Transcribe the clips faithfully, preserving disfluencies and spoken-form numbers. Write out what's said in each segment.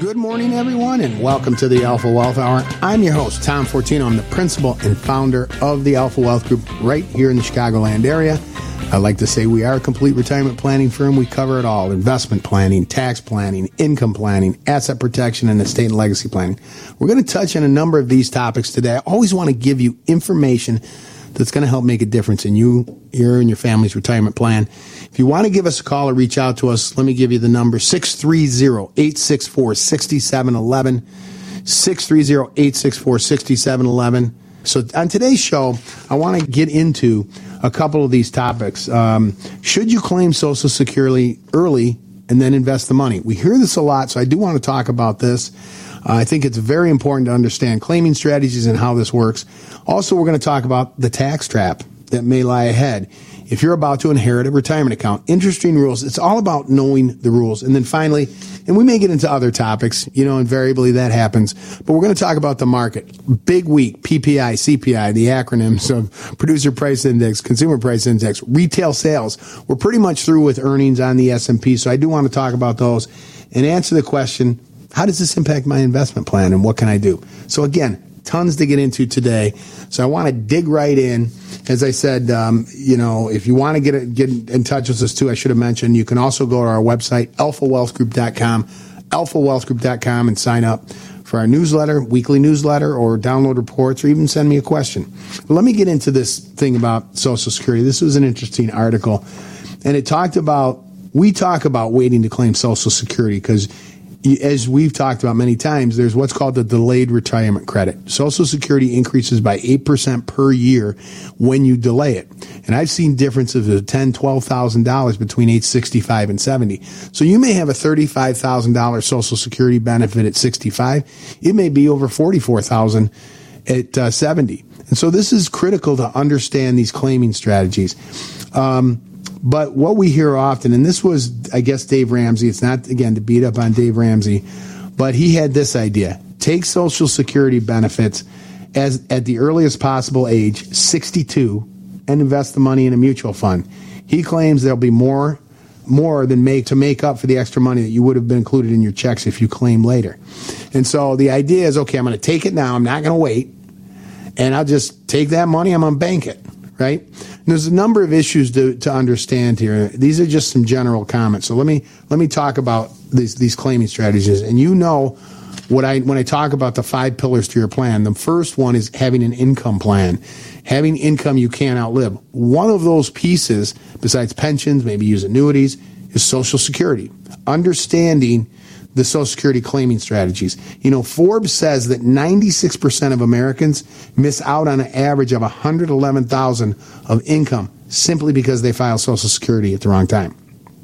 Good morning, everyone, and welcome to the Alpha Wealth Hour. I'm your host, Tom Fortino. I'm the principal and founder of the Alpha Wealth Group right here in the Chicagoland area. I like to say we are a complete retirement planning firm. We cover it all: investment planning, tax planning, income planning, asset protection, and estate and legacy planning. We're going to touch on a number of these topics today. I always want to give you information that's going to help make a difference in you, your, and your family's retirement plan. If you want to give us a call or reach out to us, let me give you the number, six three zero, eight six four, six seven one one, six three zero, eight six four, six seven one one. So on today's show, I want to get into a couple of these topics. Um, should you claim Social Security early and then invest the money? We hear this a lot, so I do want to talk about this. Uh, I think it's very important to understand claiming strategies and how this works. Also, we're going to talk about the tax trap that may lie ahead if you're about to inherit a retirement account. Interesting rules. It's all about knowing the rules. And then finally, and we may get into other topics, you know, invariably that happens, but we're going to talk about the market. Big week, P P I, C P I, the acronyms of Producer Price Index, Consumer Price Index, retail sales. We're pretty much through with earnings on the S and P, so I do want to talk about those and answer the question, how does this impact my investment plan and what can I do? So again, tons to get into today. So I want to dig right in. As I said, um, you know, if you want to get get in touch with us too, I should have mentioned, you can also go to our website, alpha wealth group dot com, alpha wealth group dot com, and sign up for our newsletter, weekly newsletter, or download reports, or even send me a question. But let me get into this thing about Social Security. This was an interesting article, and it talked about, we talk about waiting to claim Social Security because, as we've talked about many times, there's what's called the delayed retirement credit. Social Security increases by eight percent per year when you delay it. And I've seen differences of ten thousand dollars, twelve thousand dollars between age sixty-five and seventy. So you may have a thirty-five thousand dollars Social Security benefit at sixty-five. It may be over forty-four thousand dollars at uh, seventy. And so this is critical to understand these claiming strategies. Um, But what we hear often, and this was, I guess, Dave Ramsey. It's not, again, to beat up on Dave Ramsey, but he had this idea. Take Social Security benefits as at the earliest possible age, sixty-two, and invest the money in a mutual fund. He claims there'll be more more than make to make up for the extra money that you would have been included in your checks if you claim later. And so the idea is, okay, I'm going to take it now. I'm not going to wait. And I'll just take that money. I'm going to bank it, right? There's a number of issues to, to understand here. These are just some general comments. So let me let me talk about these these claiming strategies. And you know what I when I talk about the five pillars to your plan. The first one is having an income plan, having income you can't outlive. One of those pieces, besides pensions, maybe use annuities, is Social Security. Understanding the Social Security claiming strategies. You know, Forbes says that ninety-six percent of Americans miss out on an average of one hundred eleven thousand dollars of income simply because they file Social Security at the wrong time.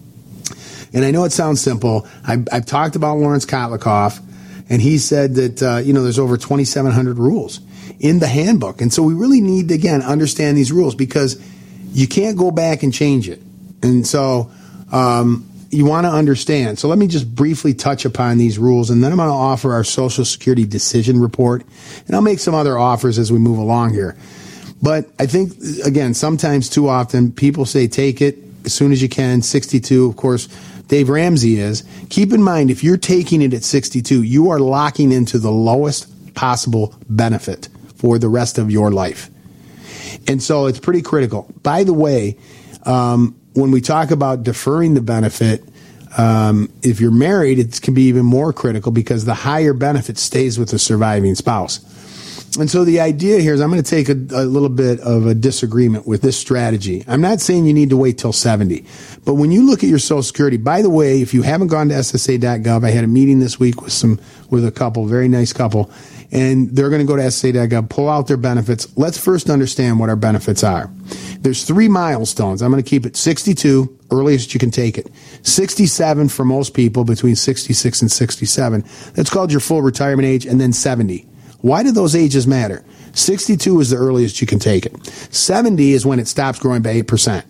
And I know it sounds simple. I've, I've talked about Lawrence Kotlikoff, and he said that, uh, you know, there's over twenty-seven hundred rules in the handbook. And so we really need to, again, understand these rules because you can't go back and change it. And so, um, you want to understand. So let me just briefly touch upon these rules, and then I'm going to offer our Social Security decision report, and I'll make some other offers as we move along here. But I think, again, sometimes too often people say take it as soon as you can, sixty-two. Of course, Dave Ramsey is. Keep in mind, if you're taking it at sixty-two, you are locking into the lowest possible benefit for the rest of your life. And so it's pretty critical. By the way, um, when we talk about deferring the benefit, um, if you're married, it can be even more critical because the higher benefit stays with the surviving spouse. And so the idea here is I'm going to take a, a little bit of a disagreement with this strategy. I'm not saying you need to wait till seventy, but when you look at your Social Security, by the way, if you haven't gone to S S A dot gov, I had a meeting this week with some with a couple, very nice couple, and they're going to go to S S A dot gov, pull out their benefits. Let's first understand what our benefits are. There's three milestones. I'm going to keep it sixty-two, earliest you can take it. sixty-seven for most people, between sixty-six and sixty-seven. That's called your full retirement age, and then seventy. Why do those ages matter? sixty-two is the earliest you can take it. seventy is when it stops growing by eight percent.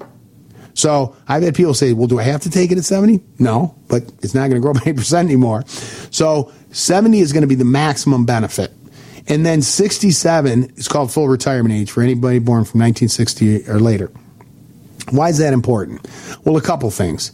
So I've had people say, well, do I have to take it at seventy? No, but it's not going to grow by eight percent anymore. So seventy is going to be the maximum benefit. And then sixty-seven is called full retirement age for anybody born from nineteen sixty or later. Why is that important? Well, a couple things.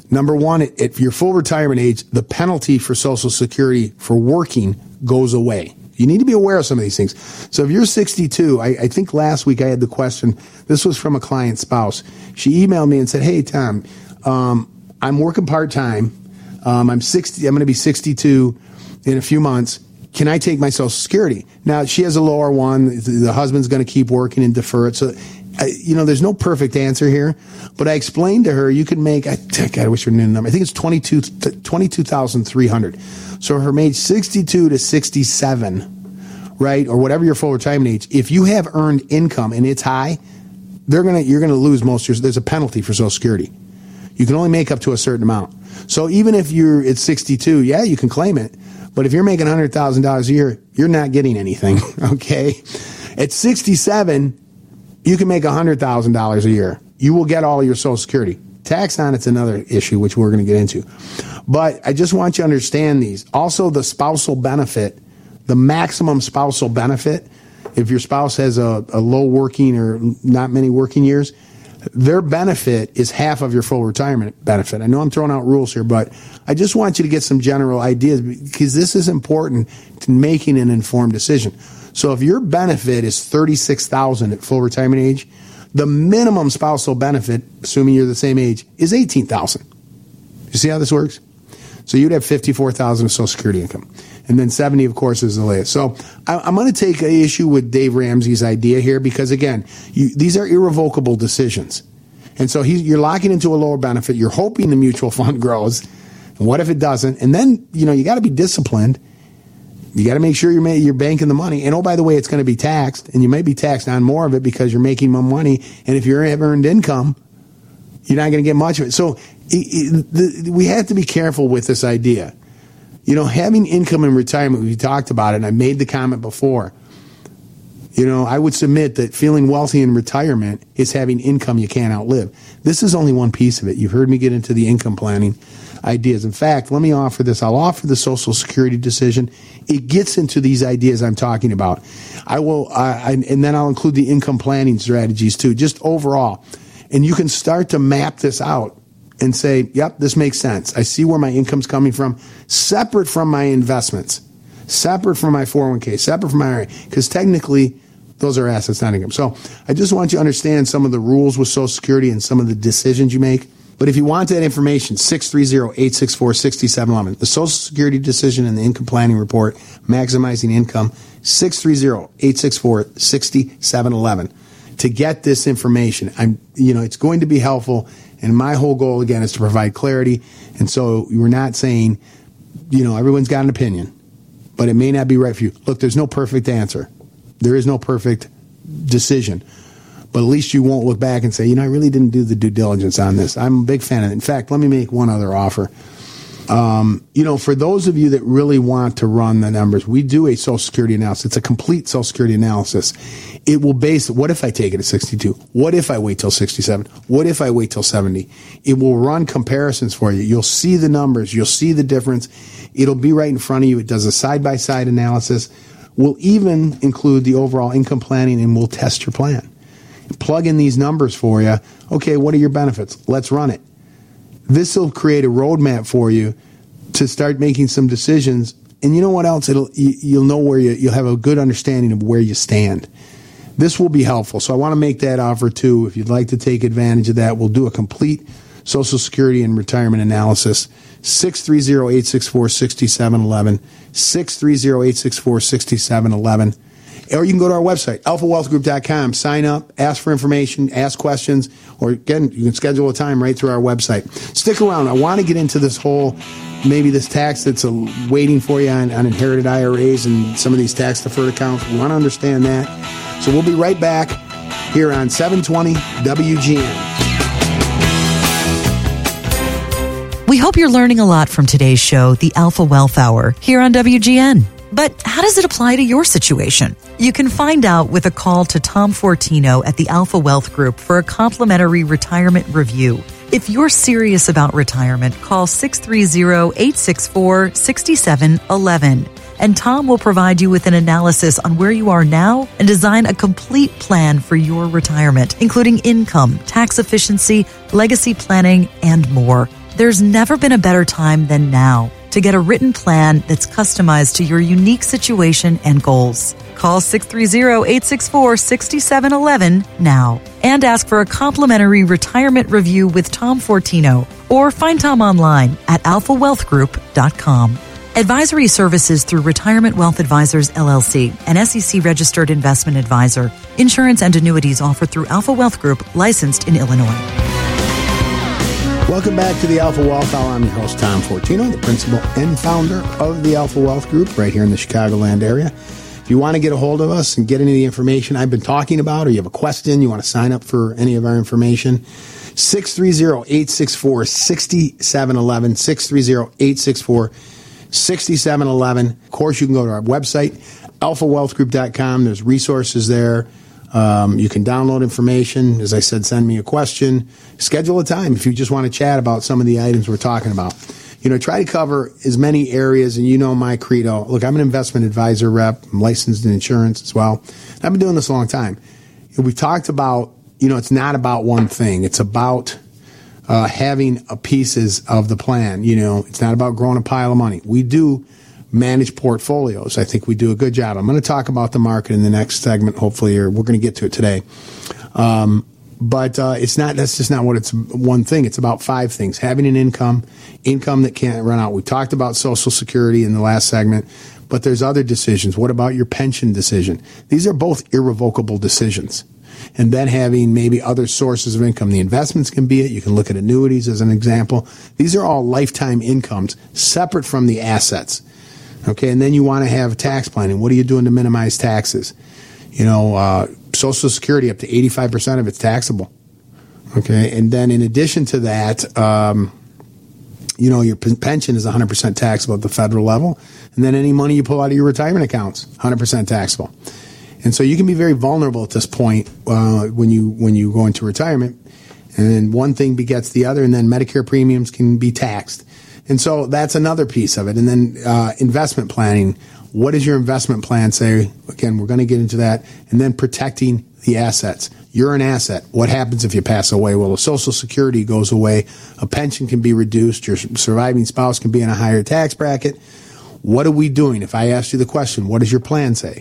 Number one, at your full retirement age, the penalty for Social Security for working goes away. You need to be aware of some of these things. So if you're sixty-two, I, I think last week I had the question, this was from a client spouse. She emailed me and said, hey, Tom, um, I'm working part-time. Um, I'm sixty. I'm going to be sixty-two in a few months. Can I take my Social Security? Now, she has a lower one. The husband's going to keep working and defer it. So, I, you know, there's no perfect answer here. But I explained to her, you can make, I, God, I wish her knew the number. I think it's twenty-two thousand three hundred. So her age sixty-two to sixty-seven, right, or whatever your full retirement age, if you have earned income and it's high, they're gonna you're gonna lose most of your, there's a penalty for Social Security. You can only make up to a certain amount. So even if you're at sixty-two, yeah, you can claim it. But if you're making one hundred thousand dollars a year, you're not getting anything, okay? At sixty-seven, you can make one hundred thousand dollars a year. You will get all your Social Security. Tax on it's another issue, which we're going to get into. But I just want you to understand these. Also, the spousal benefit, the maximum spousal benefit, if your spouse has a, a low working or not many working years, their benefit is half of your full retirement benefit. I know I'm throwing out rules here, but I just want you to get some general ideas because this is important to making an informed decision. So if your benefit is thirty-six thousand dollars at full retirement age, the minimum spousal benefit, assuming you're the same age, is eighteen thousand dollars. You see how this works? So you'd have fifty-four thousand dollars of Social Security income. And then seventy, of course, is the latest. So I'm going to take an issue with Dave Ramsey's idea here because, again, you, these are irrevocable decisions. And so he, you're locking into a lower benefit. You're hoping the mutual fund grows. And what if it doesn't? And then, you know, you got to be disciplined. You got to make sure you're, you're banking the money. And, oh, by the way, it's going to be taxed. And you may be taxed on more of it because you're making more money. And if you have earned income, you're not going to get much of it. So it, it, the, we have to be careful with this idea. You know, having income in retirement, we talked about it, and I made the comment before. You know, I would submit that feeling wealthy in retirement is having income you can't outlive. This is only one piece of it. You've heard me get into the income planning ideas. In fact, let me offer this. I'll offer the Social Security decision. It gets into these ideas I'm talking about. I will, I, and then I'll include the income planning strategies too, just overall. And you can start to map this out and say, yep, this makes sense. I see where my income's coming from, separate from my investments, separate from my four oh one k, separate from my I R A, because technically those are assets, not income. So I just want you to understand some of the rules with Social Security and some of the decisions you make. But if you want that information, six three zero, eight six four, six seven one one. The Social Security decision and the income planning report, maximizing income, six three zero, eight six four, six seven one one. To get this information, I'm, you know, it's going to be helpful. And my whole goal, again, is to provide clarity. And so we're not saying, you know, everyone's got an opinion, but it may not be right for you. Look, there's no perfect answer. There is no perfect decision. But at least you won't look back and say, you know, I really didn't do the due diligence on this. I'm a big fan of it. In fact, let me make one other offer. Um, you know, for those of you that really want to run the numbers, we do a Social Security analysis. It's a complete Social Security analysis. It will base, what if I take it at sixty-two? What if I wait till sixty-seven? What if I wait till seventy? It will run comparisons for you. You'll see the numbers. You'll see the difference. It'll be right in front of you. It does a side-by-side analysis. We'll even include the overall income planning, and we'll test your plan. Plug in these numbers for you. Okay, what are your benefits? Let's run it. This will create a roadmap for you to start making some decisions. And you know what else? It'll you, you'll know where you you'll have a good understanding of where you stand. This will be helpful. So I want to make that offer too. If you'd like to take advantage of that, we'll do a complete Social Security and retirement analysis. six three zero, eight six four, six seven one one. six three zero, eight six four, six seven one one. Or you can go to our website, alpha wealth group dot com, sign up, ask for information, ask questions, or again, you can schedule a time right through our website. Stick around. I want to get into this whole, maybe this tax that's a, waiting for you on, on inherited I R As and some of these tax-deferred accounts. We want to understand that. So we'll be right back here on seven twenty W G N. We hope you're learning a lot from today's show, the Alpha Wealth Hour, here on W G N. But how does it apply to your situation? You can find out with a call to Tom Fortino at the Alpha Wealth Group for a complimentary retirement review. If you're serious about retirement, call six three zero, eight six four, six seven one one. And Tom will provide you with an analysis on where you are now and design a complete plan for your retirement, including income, tax efficiency, legacy planning, and more. There's never been a better time than now to get a written plan that's customized to your unique situation and goals. Call six three zero, eight six four, six seven one one now and ask for a complimentary retirement review with Tom Fortino, or find Tom online at alpha wealth group dot com. Advisory services through Retirement Wealth Advisors, L L C, an S E C-registered investment advisor. Insurance and annuities offered through Alpha Wealth Group, licensed in Illinois. Welcome back to the Alpha Wealth Hour. I'm your host, Tom Fortino, the principal and founder of the Alpha Wealth Group right here in the Chicagoland area. If you want to get a hold of us and get any of the information I've been talking about, or you have a question, you want to sign up for any of our information, six three zero, eight six four, six seven one one, six three zero, eight six four, six seven one one. Of course, you can go to our website, alpha wealth group dot com. There's resources there. Um, you can download information. As I said, send me a question. Schedule a time if you just want to chat about some of the items we're talking about. You know, try to cover as many areas, and you know my credo. Look, I'm an investment advisor rep. I'm licensed in insurance as well. I've been doing this a long time. We've talked about, you know, it's not about one thing. It's about uh, having a pieces of the plan. You know, it's not about growing a pile of money. We do manage portfolios. I think we do a good job. I'm going to talk about the market in the next segment, hopefully, or we're going to get to it today. Um, but uh, it's not. That's just not what it's one thing. It's about five things. Having an income, income that can't run out. We talked about Social Security in the last segment, but there's other decisions. What about your pension decision? These are both irrevocable decisions. And then having maybe other sources of income. The investments can be it. You can look at annuities as an example. These are all lifetime incomes separate from the assets. Okay, and then you want to have tax planning. What are you doing to minimize taxes? You know, uh, Social Security, up to eighty-five percent of it's taxable. Okay, and then in addition to that, um, you know, your pension is one hundred percent taxable at the federal level. And then any money you pull out of your retirement accounts, one hundred percent taxable. And so you can be very vulnerable at this point uh, when you when you go into retirement. And then one thing begets the other, and then Medicare premiums can be taxed. And so that's another piece of it. And then uh, investment planning. What does your investment plan say? Again, we're going to get into that. And then protecting the assets. You're an asset. What happens if you pass away? Well, if Social Security goes away, a pension can be reduced. Your surviving spouse can be in a higher tax bracket. What are we doing? If I asked you the question, what does your plan say?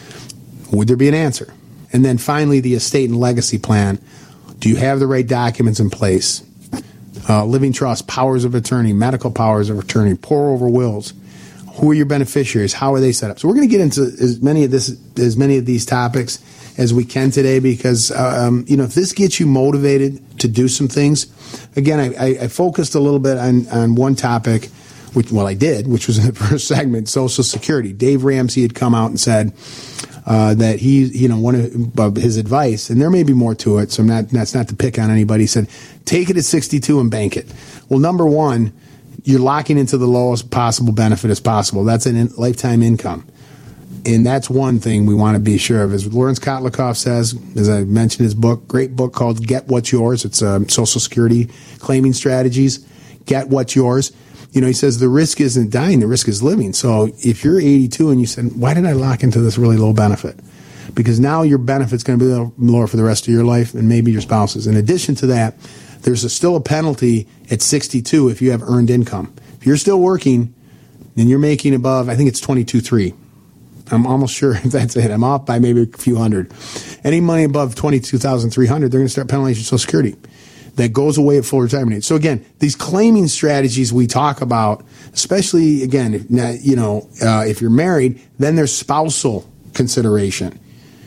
Would there be an answer? And then finally, the estate and legacy plan. Do you have the right documents in place? Uh, living trust, powers of attorney, medical powers of attorney, pour over wills. Who are your beneficiaries? How are they set up? So we're going to get into as many of this, as many of these topics as we can today, because um, you know, if this gets you motivated to do some things. Again, I, I, I focused a little bit on on one topic, which well, I did, which was in the first segment, Social Security. Dave Ramsey had come out and said uh, that he, you know, one of, of his advice, and there may be more to it. So I'm not. That's not to pick on anybody. He said, take it at sixty-two and bank it. Well, number one, you're locking into the lowest possible benefit as possible. That's a in, lifetime income. And that's one thing we want to be sure of. As Lawrence Kotlikoff says, as I mentioned his book, great book called Get What's Yours. It's uh, Social Security claiming strategies. Get What's Yours. You know, he says the risk isn't dying, the risk is living. So if you're eighty-two and you said, why did I lock into this really low benefit? Because now your benefit's going to be lower for the rest of your life and maybe your spouse's. In addition to that, there's a, still a penalty at sixty-two if you have earned income. If you're still working and you're making above, I think it's twenty-two point three. I'm almost sure if that's it. I'm off by maybe a few hundred. Any money above twenty-two thousand three hundred dollars, they're going to start penalizing Social Security. That goes away at full retirement age. So again, these claiming strategies we talk about, especially again, if, you know, uh, if you're married, then there's spousal consideration.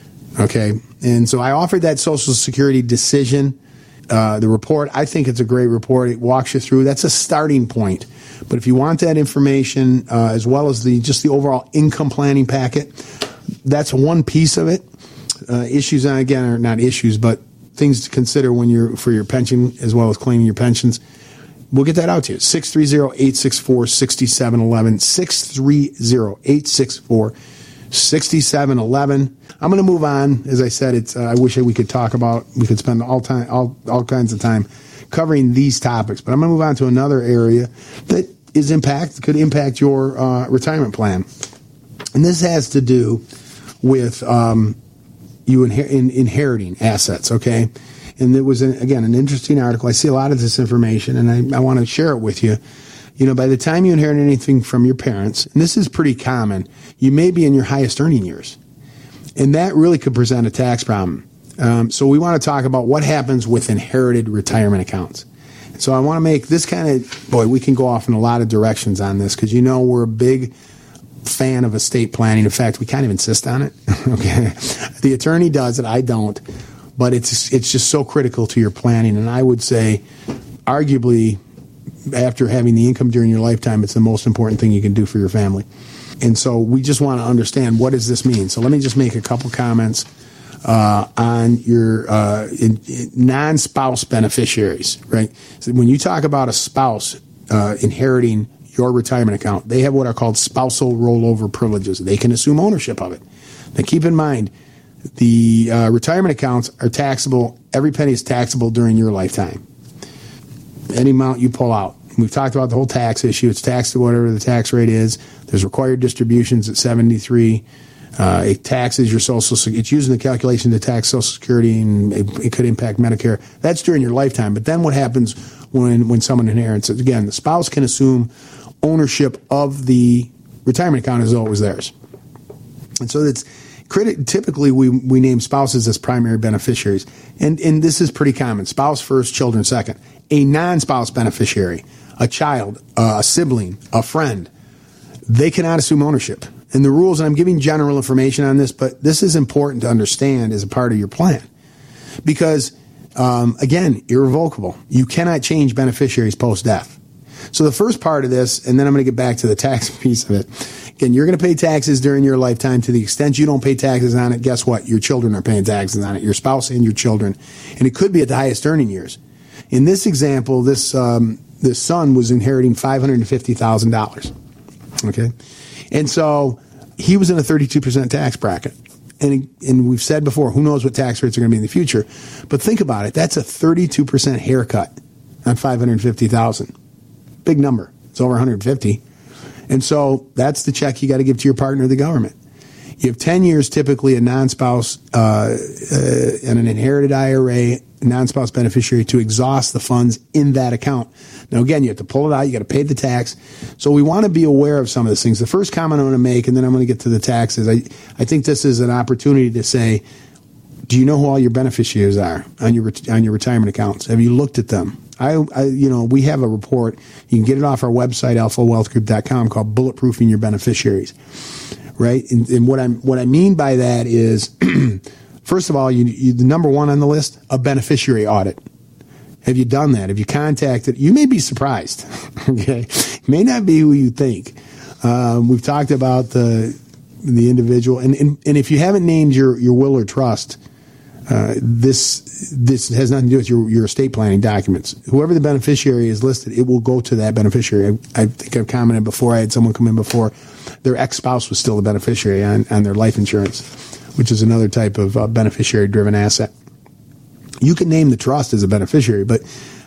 Okay, and so I offered that Social Security decision, uh, the report. I think it's a great report. It walks you through. That's a starting point. But if you want that information, uh, as well as the just the overall income planning packet, that's one piece of it. Uh, issues, and again, are not issues, but things to consider when you're for your pension, as well as claiming your pensions. We'll get that out to you. six three zero, eight six four, six seven one one. six three zero, eight six four, six seven one one. I'm going to move on. As I said, it's. Uh, I wish we could talk about. We could spend all time, all all kinds of time covering these topics. But I'm going to move on to another area that is impact could impact your uh, retirement plan, and this has to do with um, you inher- in, inheriting assets. Okay, And it was, an, again, an interesting article. I see a lot of this information, and I, I want to share it with you. You know, by the time you inherit anything from your parents, and this is pretty common, you may be in your highest earning years. And that really could present a tax problem. Um, so we want to talk about what happens with inherited retirement accounts. So I want to make this kind of, boy, we can go off in a lot of directions on this because, you know, we're a big fan of estate planning. In fact, we kind of insist on it. Okay, the attorney does it. I don't. But it's it's just so critical to your planning. And I would say, arguably, after having the income during your lifetime, it's the most important thing you can do for your family. And so we just want to understand, what does this mean? So let me just make a couple comments uh, on your uh, in, in non-spouse beneficiaries, right? So when you talk about a spouse uh, inheriting your retirement account, they have what are called spousal rollover privileges. They can assume ownership of it. Now keep in mind, the uh, retirement accounts are taxable. Every penny is taxable during your lifetime. Any amount you pull out. We've talked about the whole tax issue. It's taxed at whatever the tax rate is. There's required distributions at seventy-three. Uh, it taxes your Social Security. It's using the calculation to tax Social Security, and it, it could impact Medicare. That's during your lifetime. But then what happens when, when someone inherits it? Again, the spouse can assume ownership of the retirement account as though it was theirs. And so that's typically we, we name spouses as primary beneficiaries. And, and this is pretty common. Spouse first, children second. A non-spouse beneficiary, a child, a sibling, a friend, they cannot assume ownership. And the rules, and I'm giving general information on this, but this is important to understand as a part of your plan. Because, um, again, irrevocable. You cannot change beneficiaries post-death. So the first part of this, and then I'm going to get back to the tax piece of it. Again, you're going to pay taxes during your lifetime. To the extent you don't pay taxes on it, guess what? Your children are paying taxes on it, your spouse and your children. And it could be at the highest earning years. In this example, this um, this son was inheriting five hundred fifty thousand dollars. Okay? And so he was in a thirty-two percent tax bracket. And, and we've said before, who knows what tax rates are going to be in the future. But think about it. That's a thirty-two percent haircut on five hundred fifty thousand dollars. Big number. It's over one hundred fifty. And so that's the check you got to give to your partner, the government. You have ten years, typically a non-spouse uh, uh, and an inherited I R A, non-spouse beneficiary, to exhaust the funds in that account. Now, again, you have to pull it out. You got to pay the tax. So we want to be aware of some of these things. The first comment I'm going to make, and then I'm going to get to the taxes. I, I think this is an opportunity to say, do you know who all your beneficiaries are on your on your retirement accounts? Have you looked at them? I, I, you know, we have a report. You can get it off our website, alpha wealth group dot com, called Bulletproofing Your Beneficiaries. Right, and, and what I'm what I mean by that is, first of all, you, you the number one on the list, a beneficiary audit. Have you done that? Have you contacted? You may be surprised. Okay, it may not be who you think. Um, we've talked about the the individual, and, and and if you haven't named your your will or trust, uh, this this has nothing to do with your your estate planning documents. Whoever the beneficiary is listed, it will go to that beneficiary. I, I think I've commented before. I had someone come in before. Their ex-spouse was still the beneficiary on, on their life insurance, which is another type of uh, beneficiary-driven asset. You can name the trust as a beneficiary, but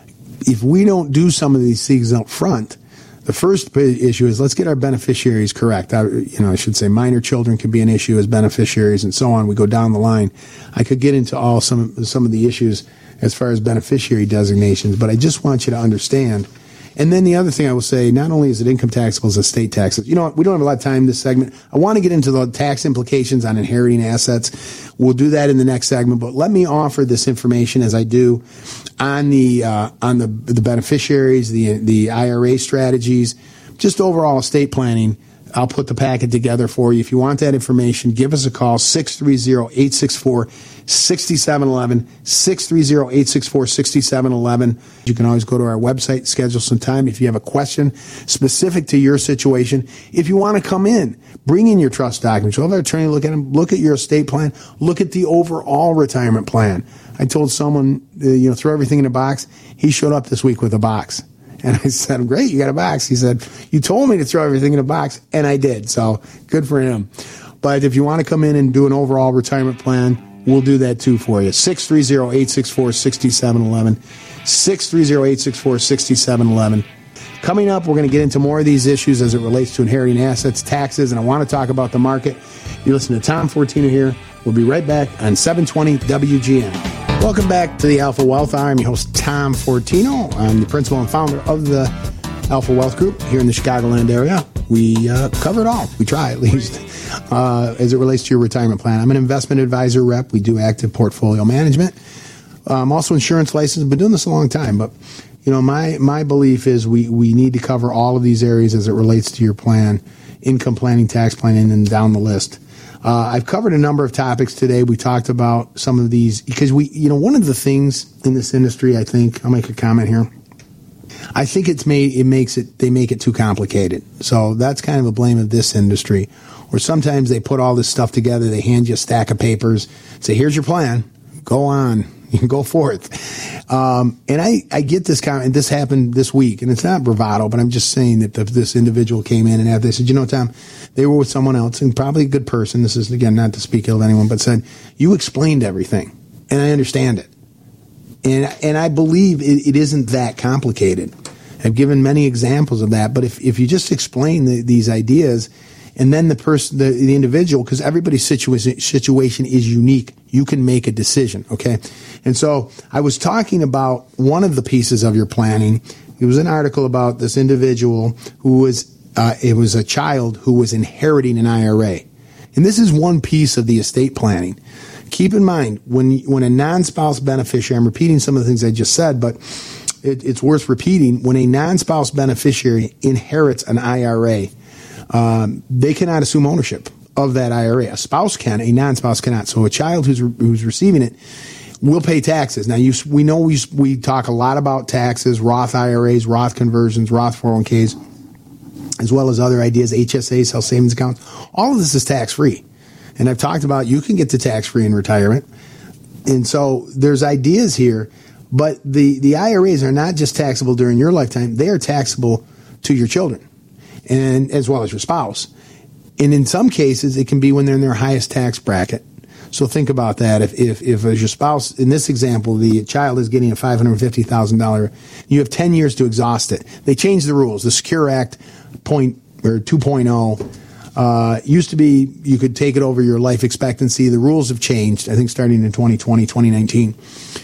if we don't do some of these things up front, the first issue is let's get our beneficiaries correct. I, you know, I should say minor children could be an issue as beneficiaries and so on. We go down the line. I could get into all some some of the issues as far as beneficiary designations, but I just want you to understand. And then the other thing I will say, not only is it income taxable, it's estate taxes. You know what? We don't have a lot of time in this segment. I want to get into the tax implications on inheriting assets. We'll do that in the next segment, but let me offer this information as I do on the uh, on the the beneficiaries, the the I R A strategies, just overall estate planning. I'll put the packet together for you. If you want that information, give us a call, six three zero, eight six four, six seven one one, six three zero, eight six four, six seven one one. You can always go to our website, schedule some time. If you have a question specific to your situation, if you want to come in, bring in your trust documents. We'll have our attorney look at them, look at your estate plan, look at the overall retirement plan. I told someone, uh, you know, throw everything in a box. He showed up this week with a box. And I said, great, you got a box. He said, you told me to throw everything in a box, and I did. So good for him. But if you want to come in and do an overall retirement plan, we'll do that too for you. six three zero, eight six four, six seven one one. six three zero, eight six four, six seven one one. Coming up, we're going to get into more of these issues as it relates to inheriting assets, taxes, and I want to talk about the market. You listen to Tom Fortino here. We'll be right back on seven twenty W G N. Welcome back to the Alpha Wealth Hour. I'm your host, Tom Fortino. I'm the principal and founder of the Alpha Wealth Group here in the Chicagoland area. We uh, cover it all. We try, at least, uh, as it relates to your retirement plan. I'm an investment advisor rep. We do active portfolio management. I'm also insurance licensed. I've been doing this a long time, but you know, my my belief is we, we need to cover all of these areas as it relates to your plan, income planning, tax planning, and down the list. Uh, I've covered a number of topics today. We talked about some of these because we, you know, one of the things in this industry, I think, I'll make a comment here. I think it's made, it makes it, they make it too complicated. So that's kind of a blame of this industry, where sometimes they put all this stuff together. They hand you a stack of papers, say, here's your plan. Go on. You can go forth. Um, and I, I get this comment, and this happened this week, and it's not bravado, but I'm just saying that the, this individual came in and after they said, you know, Tom, they were with someone else, and probably a good person. This is, again, not to speak ill of anyone, but said, you explained everything, and I understand it. And, and I believe it, it isn't that complicated. I've given many examples of that, but if, if you just explain the, these ideas, and then the person, the, the individual, because everybody's situation situation is unique, you can make a decision, okay? And so I was talking about one of the pieces of your planning. It was an article about this individual who was, uh, it was a child who was inheriting an I R A. And this is one piece of the estate planning. Keep in mind, when when a non-spouse beneficiary, I'm repeating some of the things I just said, but it, it's worth repeating. When a non-spouse beneficiary inherits an I R A, Um, they cannot assume ownership of that I R A. A spouse can, a non-spouse cannot. So a child who's re- who's receiving it will pay taxes. Now, you, we know we we talk a lot about taxes, Roth I R As, Roth conversions, Roth four oh one k's, as well as other ideas, H S As, health savings accounts. All of this is tax-free. And I've talked about you can get to tax-free in retirement. And so there's ideas here, but the, the I R As are not just taxable during your lifetime. They are taxable to your children, and as well as your spouse. And in some cases, it can be when they're in their highest tax bracket. So think about that. If, if, if as your spouse, in this example, the child is getting a five hundred fifty thousand dollars, you have ten years to exhaust it. They changed the rules. The Secure Act point, or two point oh, uh, used to be you could take it over your life expectancy. The rules have changed, I think starting in twenty twenty, twenty nineteen,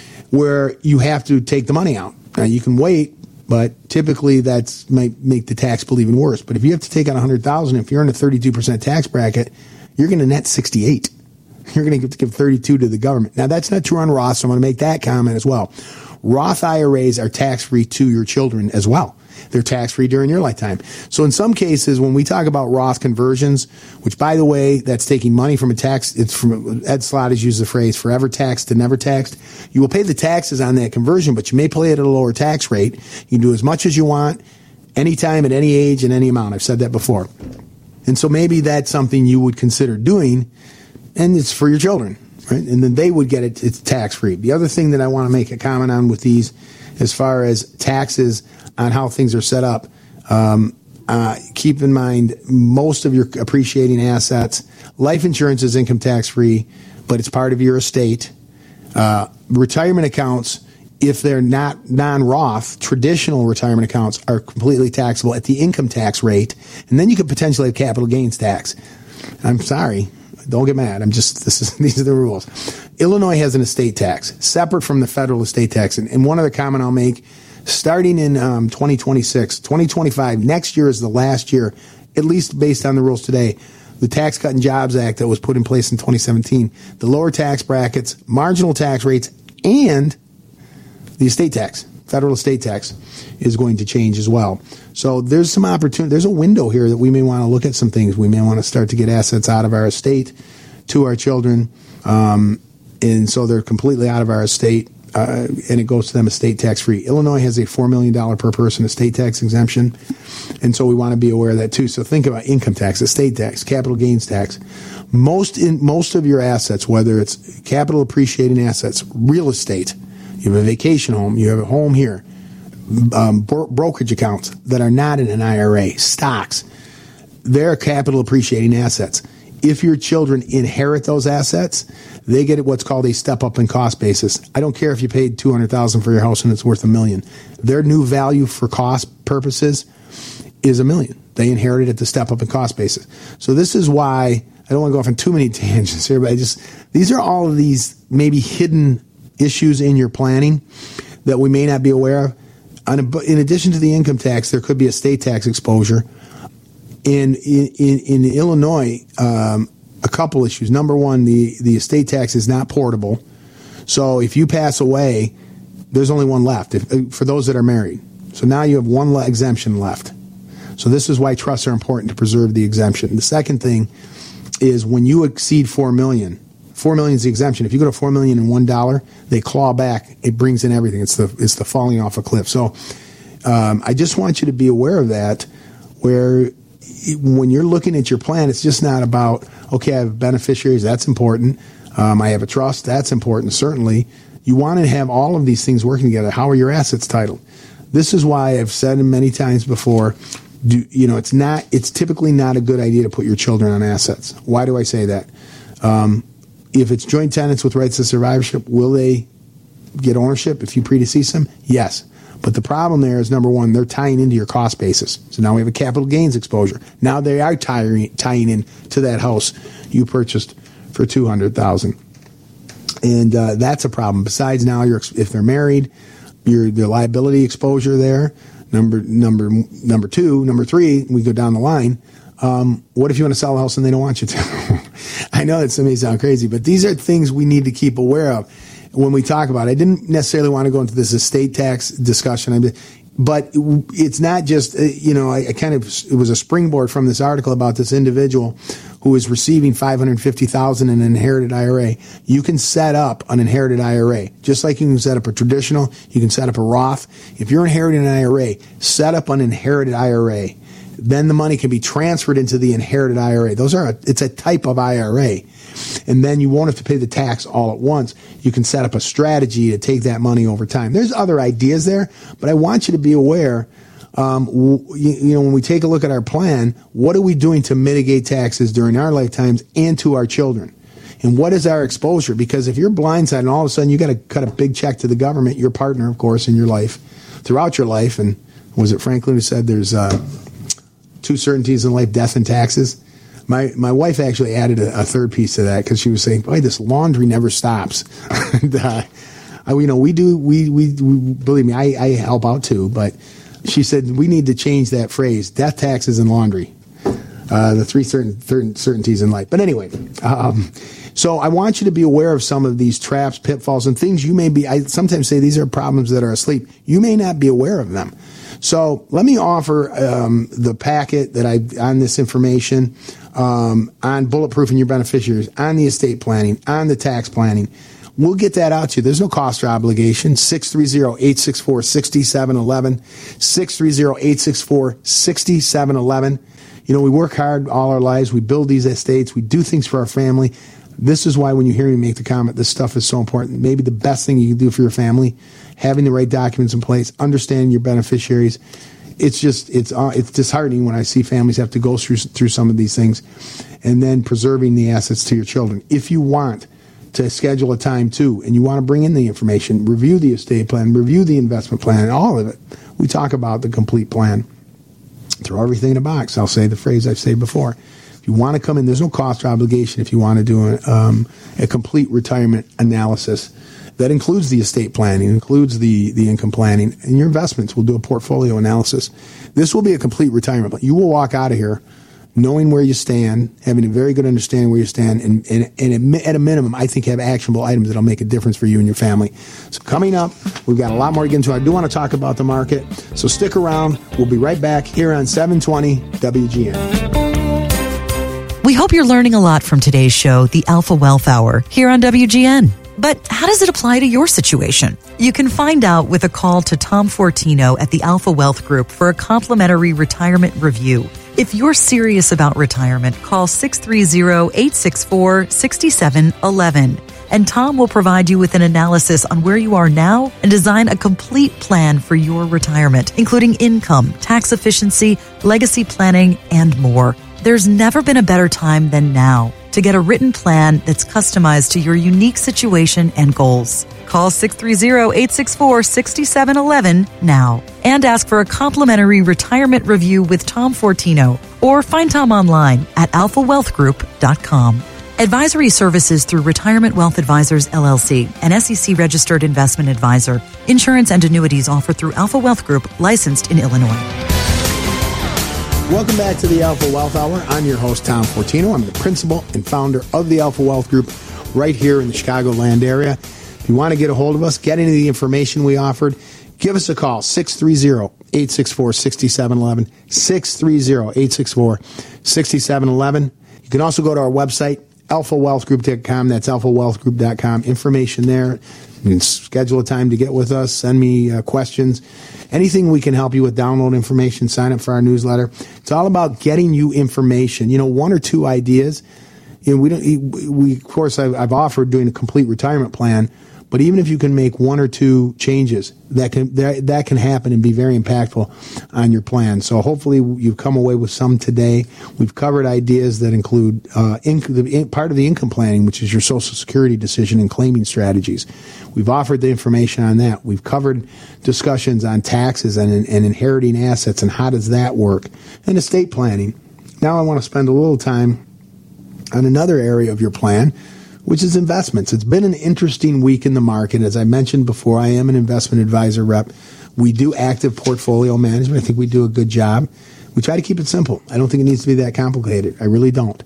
where you have to take the money out. Now, you can wait, but typically that's might make the tax bill even worse. But if you have to take out one hundred thousand dollars, if you're in a thirty-two percent tax bracket, you're going to net sixty-eight. You're going to have to give thirty-two to the government. Now, that's not true on Roth, so I'm going to make that comment as well. Roth I R As are tax-free to your children as well. They're tax-free during your lifetime. So in some cases, when we talk about Roth conversions, which, by the way, that's taking money from a tax, it's from, Ed Slott has used the phrase forever taxed to never taxed. You will pay the taxes on that conversion, but you may pay it at a lower tax rate. You can do as much as you want, anytime, at any age, and any amount. I've said that before. And so maybe that's something you would consider doing, and it's for your children, right? And then they would get it, it's tax-free. The other thing that I want to make a comment on with these, as far as taxes on how things are set up, um, uh, keep in mind most of your appreciating assets, life insurance is income tax-free, but it's part of your estate. Uh, retirement accounts, if they're not non-Roth, traditional retirement accounts are completely taxable at the income tax rate, and then you could potentially have capital gains tax. I'm sorry. Don't get mad. I'm just, this is, these are the rules. Illinois has an estate tax separate from the federal estate tax. And, and one other comment I'll make, starting in um, twenty twenty-six, twenty twenty-five, next year is the last year, at least based on the rules today, the Tax Cut and Jobs Act that was put in place in twenty seventeen, the lower tax brackets, marginal tax rates, and the estate tax, federal estate tax, is going to change as well. So there's some opportunity. There's a window here that we may want to look at some things. We may want to start to get assets out of our estate to our children, um, and so they're completely out of our estate, uh, and it goes to them estate tax-free. Illinois has a four million dollars per person estate tax exemption, and so we want to be aware of that too. So think about income tax, estate tax, capital gains tax. Most in most of your assets, whether it's capital appreciating assets, real estate, you have a vacation home, you have a home here, um, bro- brokerage accounts that are not in an I R A, stocks, they're capital appreciating assets. If your children inherit those assets, they get what's called a step up in cost basis. I don't care if you paid two hundred thousand dollars for your house and it's worth a million. Their new value for cost purposes is a million. They inherited at the step up in cost basis. So this is why I don't want to go off on too many tangents here, but I just, these are all of these maybe hidden issues in your planning that we may not be aware of. In addition to the income tax, there could be estate tax exposure. In in, in Illinois, um, a couple issues. Number one, the, the estate tax is not portable. So if you pass away, there's only one left if, for those that are married. So now you have one le- exemption left. So this is why trusts are important to preserve the exemption. The second thing is when you exceed four million dollars, four million dollars is the exemption. If you go to four million dollars and one dollar, they claw back. It brings in everything. It's the it's the falling off a cliff. So um, I just want you to be aware of that, where when you're looking at your plan, it's just not about, okay, I have beneficiaries. That's important. Um, I have a trust. That's important, certainly. You want to have all of these things working together. How are your assets titled? This is why I've said many times before, do, you know, it's not. It's typically not a good idea to put your children on assets. Why do I say that? Um, if it's joint tenants with rights to survivorship, will they get ownership if you predecease them? Yes. But the problem there is, number one, they're tying into your cost basis. So now we have a capital gains exposure. Now they are tying, tying in to that house you purchased for two hundred thousand dollars. And uh, that's a problem. Besides, now you're, if they're married, you're the liability exposure there. Number number number two, number three, we go down the line. Um, what if you want to sell a house and they don't want you to? I know that may sound crazy, but these are things we need to keep aware of when we talk about it. I didn't necessarily want to go into this estate tax discussion, but it's not just, you know, I, I kind of, it was a springboard from this article about this individual who is receiving five hundred fifty thousand dollars in an inherited I R A. You can set up an inherited I R A. Just like you can set up a traditional, you can set up a Roth. If you're inheriting an I R A, set up an inherited I R A. Then the money can be transferred into the inherited I R A. Those are, a, it's a type of I R A. And then you won't have to pay the tax all at once. You can set up a strategy to take that money over time. There's other ideas there, but I want you to be aware, um, you, you know, when we take a look at our plan, what are we doing to mitigate taxes during our lifetimes and to our children? And what is our exposure? Because if you're blindsided and all of a sudden you got to cut a big check to the government, your partner, of course, in your life, throughout your life, and was it Franklin who said there's uh, two certainties in life, death and taxes? My my wife actually added a, a third piece to that because she was saying, boy, this laundry never stops. and, uh, I, you know, we do, we, we, we believe me, I, I help out too, but she said we need to change that phrase, death, taxes, and laundry, uh, the three certain, certain certainties in life. But anyway, um, so I want you to be aware of some of these traps, pitfalls, and things you may be, I sometimes say these are problems that are asleep. You may not be aware of them. So let me offer um, the packet that I on this information um, on bulletproofing your beneficiaries, on the estate planning, on the tax planning. We'll get that out to you. There's no cost or obligation. six three zero, eight six four, six seven one one. six three zero, eight six four, six seven one one. You know, we work hard all our lives. We build these estates. We do things for our family. This is why when you hear me make the comment, this stuff is so important. Maybe the best thing you can do for your family, having the right documents in place, understanding your beneficiaries. It's just, it's uh, it's disheartening when I see families have to go through through some of these things, and then preserving the assets to your children. If you want to schedule a time too, and you want to bring in the information, review the estate plan, review the investment plan, and all of it, we talk about the complete plan. Throw everything in a box. I'll say the phrase I've said before. If you want to come in, there's no cost or obligation if you want to do a, um, a complete retirement analysis. That includes the estate planning, includes the, the income planning, and your investments. We'll do a portfolio analysis. This will be a complete retirement plan. You will walk out of here knowing where you stand, having a very good understanding where you stand, and, and, and at a minimum, I think have actionable items that will make a difference for you and your family. So coming up, we've got a lot more to get into. I do want to talk about the market, so stick around. We'll be right back here on seven twenty W G N. We hope you're learning a lot from today's show, the Alpha Wealth Hour, here on W G N. But how does it apply to your situation? You can find out with a call to Tom Fortino at the Alpha Wealth Group for a complimentary retirement review. If you're serious about retirement, call six three zero, eight six four, six seven one one. And Tom will provide you with an analysis on where you are now and design a complete plan for your retirement, including income, tax efficiency, legacy planning, and more. There's never been a better time than now to get a written plan that's customized to your unique situation and goals. Call six three zero, eight six four, six seven one one now and ask for a complimentary retirement review with Tom Fortino, or find Tom online at alpha wealth group dot com. Advisory services through Retirement Wealth Advisors, L L C, an S E C-registered investment advisor. Insurance and annuities offered through Alpha Wealth Group, licensed in Illinois. Welcome back to the Alpha Wealth Hour. I'm your host, Tom Fortino. I'm the principal and founder of the Alpha Wealth Group right here in the Chicagoland area. If you want to get a hold of us, get any of the information we offered, give us a call, six three zero, eight six four, six seven one one, six three zero, eight six four, six seven one one. You can also go to our website, alpha wealth group dot com. That's alpha wealth group dot com. Information there. You can schedule a time to get with us, send me uh, questions. Anything we can help you with, download information, sign up for our newsletter. It's all about getting you information. You know, one or two ideas. You know, we don't. We of course I've, I've offered doing a complete retirement plan, but even if you can make one or two changes, that can that, that can happen and be very impactful on your plan. So hopefully you've come away with some today. We've covered ideas that include uh, inc- the, in, part of the income planning, which is your Social Security decision and claiming strategies. We've offered the information on that. We've covered discussions on taxes and, and inheriting assets and how does that work, and estate planning. Now I want to spend a little time on another area of your plan, which is investments. It's been an interesting week in the market. As I mentioned before, I am an investment advisor rep. We do active portfolio management. I think we do a good job. We try to keep it simple. I don't think it needs to be that complicated. I really don't.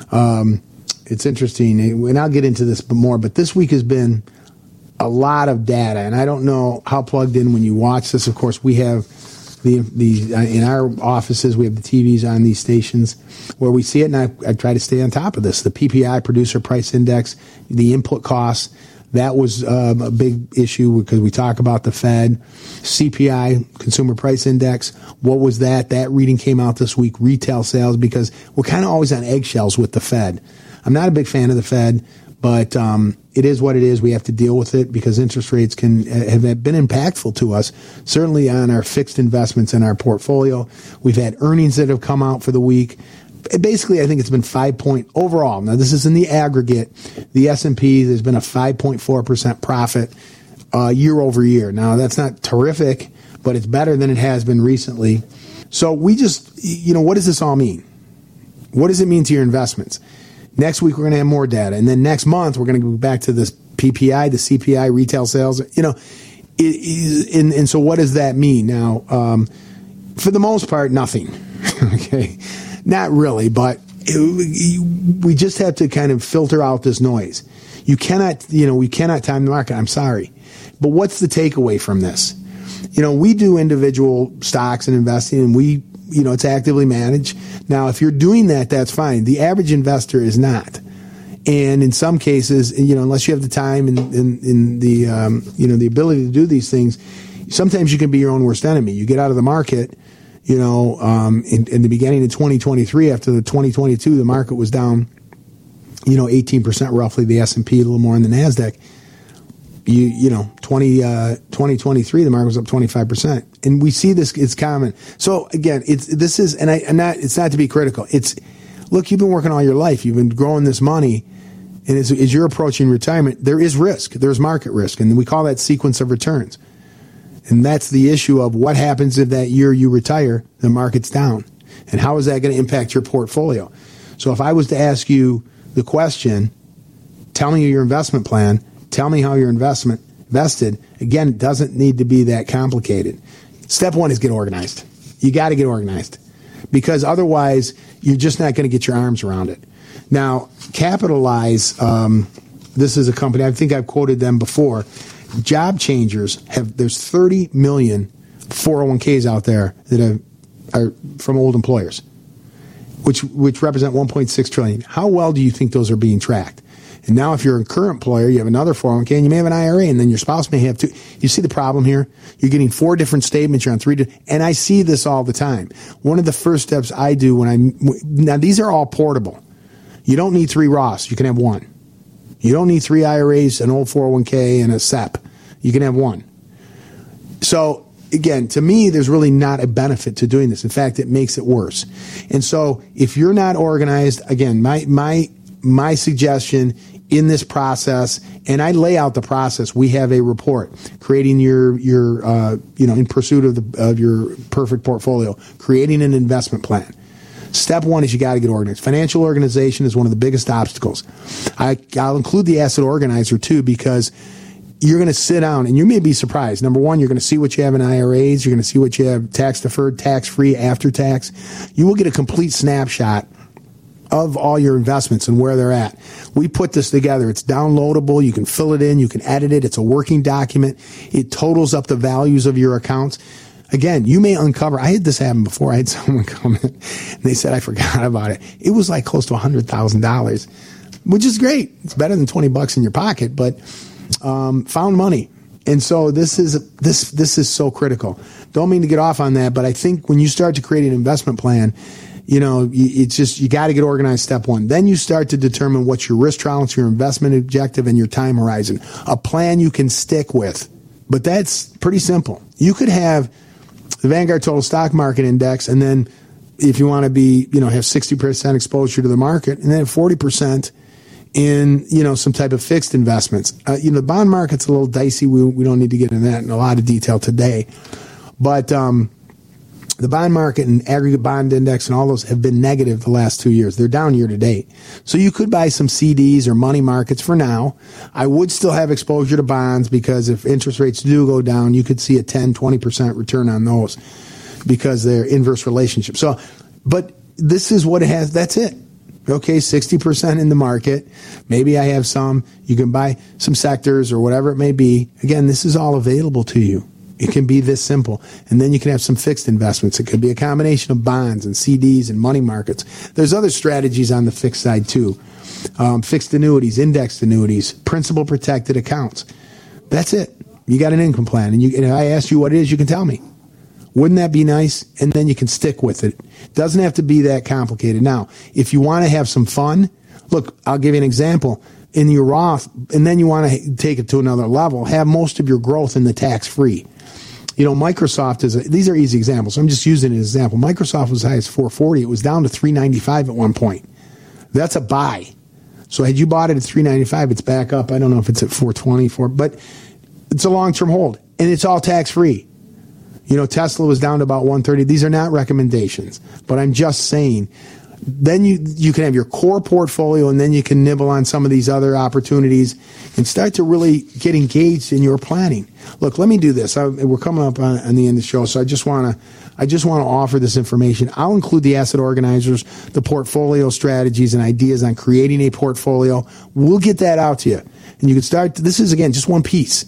Um, it's interesting, and I'll get into this more, but this week has been a lot of data, and I don't know how plugged in when you watch this. Of course, we have the the uh, in our offices, we have the T Vs on these stations where we see it, and I, I try to stay on top of this. The P P I, Producer Price Index, the input costs, that was um, a big issue because we talk about the Fed. C P I, Consumer Price Index, what was that? That reading came out this week. Retail sales, because we're kind of always on eggshells with the Fed. I'm not a big fan of the Fed, but um, it is what it is. We have to deal with it because interest rates can have been impactful to us, certainly on our fixed investments in our portfolio. We've had earnings that have come out for the week. Basically, I think it's been five point overall. Now, this is in the aggregate. The S and P, there's been a five point four percent profit uh, year over year. Now, that's not terrific, but it's better than it has been recently. So we just, you know, what does this all mean? What does it mean to your investments? Next week, we're going to have more data. And then next month, we're going to go back to this P P I, the C P I, retail sales. You know, it is, and, and so what does that mean? Now, um, for the most part, nothing. Okay. Not really, but it, we just have to kind of filter out this noise. You cannot, you know, we cannot time the market. I'm sorry. But what's the takeaway from this? You know, we do individual stocks and investing, and we, you know, it's actively managed. Now, if you're doing that, that's fine. The average investor is not. And in some cases, you know, unless you have the time and, and, and the, um, you know, the ability to do these things, sometimes you can be your own worst enemy. You get out of the market. You know, um, in, in the beginning of twenty twenty-three, after the twenty twenty-two, the market was down, you know, eighteen percent roughly, the S and P, a little more in the NASDAQ. You you know, twenty, uh, twenty twenty-three, the market was up twenty-five percent. And we see this, it's common. So again, it's, this is, and I, and not, it's not to be critical. It's, look, you've been working all your life. You've been growing this money. And as, as you're approaching retirement, there is risk. There's market risk. And we call that sequence of returns. And that's the issue of what happens if that year you retire, the market's down. And how is that going to impact your portfolio? So if I was to ask you the question, tell me your investment plan, tell me how your investment invested, again, it doesn't need to be that complicated. Step one is get organized. You got to get organized because otherwise you're just not going to get your arms around it. Now, Capitalize, um, this is a company, I think I've quoted them before. Job changers have, there's thirty million four oh one k's out there that have, are from old employers, which which represent one point six trillion. How well do you think those are being tracked? And now if you're a current employer, you have another four oh one k and you may have an I R A and then your spouse may have two. You see the problem here? You're getting four different statements. You're on three. Di- and I see this all the time. One of the first steps I do when I, now these are all portable. You don't need three Roths. You can have one. You don't need three I R As, an old four oh one k, and a S E P. You can have one. So, again, to me, there's really not a benefit to doing this. In fact, it makes it worse. And so, if you're not organized, again, my my my suggestion in this process, and I lay out the process. We have a report creating your your uh, you know in pursuit of the of your perfect portfolio, creating an investment plan. Step one is you got to get organized. Financial organization is one of the biggest obstacles. I, I'll include the asset organizer too, because you're going to sit down and you may be surprised. Number one, you're going to see what you have in I R As. You're going to see what you have tax deferred, tax free, after tax. You will get a complete snapshot of all your investments and where they're at. We put this together. It's downloadable. You can fill it in. You can edit it. It's a working document. It totals up the values of your accounts. Again, you may uncover, I had this happen before. I had someone come in and they said, I forgot about it. It was like close to one hundred thousand dollars, which is great. It's better than twenty bucks in your pocket, but um, found money. And so this is, this, this is so critical. Don't mean to get off on that, but I think when you start to create an investment plan, you know, it's just, you got to get organized, step one. Then you start to determine what's your risk tolerance, your investment objective, and your time horizon. A plan you can stick with. But that's pretty simple. You could have the Vanguard Total Stock Market Index, and then if you want to be, you know, have sixty percent exposure to the market, and then forty percent in, you know, some type of fixed investments. Uh, you know, the bond market's a little dicey. We, we don't need to get into that in a lot of detail today. But um, the bond market and aggregate bond index and all those have been negative the last two years. They're down year to date. So you could buy some C Ds or money markets for now. I would still have exposure to bonds, because if interest rates do go down, you could see a ten, twenty percent return on those because they're inverse relationships. So, but this is what it has. That's it. Okay, sixty percent in the market. Maybe I have some. You can buy some sectors or whatever it may be. Again, this is all available to you. It can be this simple. And then you can have some fixed investments. It could be a combination of bonds and C Ds and money markets. There's other strategies on the fixed side too. Um, fixed annuities, indexed annuities, principal protected accounts. That's it. You got an income plan. And, you, and if I ask you what it is, you can tell me. Wouldn't that be nice? And then you can stick with it. Doesn't have to be that complicated. Now, if you want to have some fun, look, I'll give you an example. In your Roth, and then you want to take it to another level, have most of your growth in the tax-free. You know, Microsoft is, a, these are easy examples. I'm just using an example. Microsoft was as high as four forty. It was down to three ninety-five at one point. That's a buy. So had you bought it at three ninety-five, it's back up. I don't know if it's at four twenty-four, but it's a long-term hold, and it's all tax-free. You know, Tesla was down to about one thirty. These are not recommendations, but I'm just saying. Then you you can have your core portfolio, and then you can nibble on some of these other opportunities and start to really get engaged in your planning. Look, let me do this. I, we're coming up on, on the end of the show, so I just want to I just want to offer this information. I'll include the asset organizers, the portfolio strategies, and ideas on creating a portfolio. We'll get that out to you, and you can start. This is again just one piece.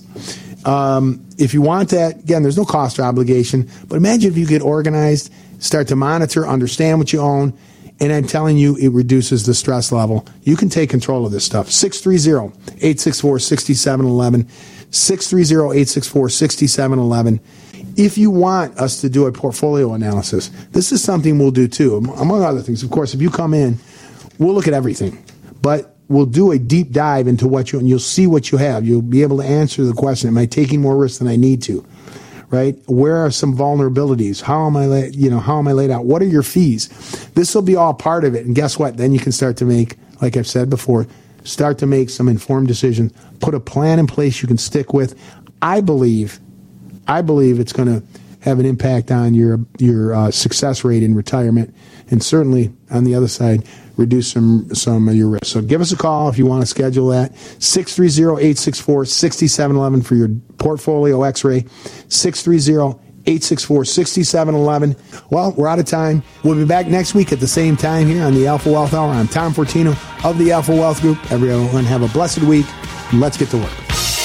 Um, if you want that, again, there's no cost or obligation. But imagine if you get organized, start to monitor, understand what you own. And I'm telling you, it reduces the stress level. You can take control of this stuff. six three zero, eight six four, six seven one one. six three zero, eight six four, six seven one one. If you want us to do a portfolio analysis, this is something we'll do too. Among other things, of course, if you come in, we'll look at everything. But we'll do a deep dive into what you, and you'll see what you have. You'll be able to answer the question, am I taking more risk than I need to? Right? Where are some vulnerabilities? How am I, la- you know, how am I laid out? What are your fees? This will be all part of it. And guess what? Then you can start to make, like I've said before, start to make some informed decisions. Put a plan in place you can stick with. I believe, I believe it's going to have an impact on your your uh, success rate in retirement, and certainly on the other side, reduce some some of your risk. So give us a call if you want to schedule that. six three zero, eight six four, six seven one one for your portfolio x-ray. six three zero, eight six four, six seven one one. Well, we're out of time. We'll be back next week at the same time here on the Alpha Wealth Hour. I'm Tom Fortino of the Alpha Wealth Group. Everyone have a blessed week, and let's get to work.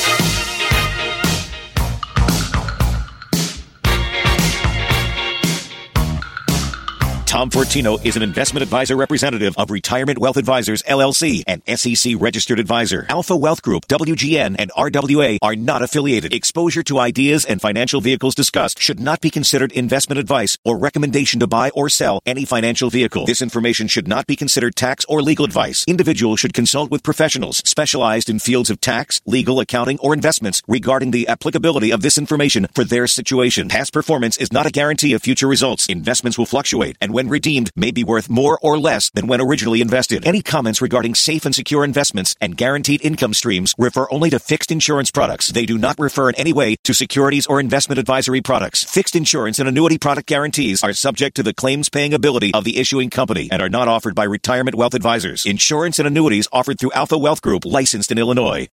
Tom Fortino is an investment advisor representative of Retirement Wealth Advisors, L L C, an S E C registered advisor. Alpha Wealth Group, W G N, and R W A are not affiliated. Exposure to ideas and financial vehicles discussed should not be considered investment advice or recommendation to buy or sell any financial vehicle. This information should not be considered tax or legal advice. Individuals should consult with professionals specialized in fields of tax, legal, accounting, or investments regarding the applicability of this information for their situation. Past performance is not a guarantee of future results. Investments will fluctuate, and when redeemed may be worth more or less than when originally invested. Any comments regarding safe and secure investments and guaranteed income streams refer only to fixed insurance products. They do not refer in any way to securities or investment advisory products. Fixed insurance and annuity product guarantees are subject to the claims-paying ability of the issuing company and are not offered by Retirement Wealth Advisors. Insurance and annuities offered through Alpha Wealth Group, licensed in Illinois.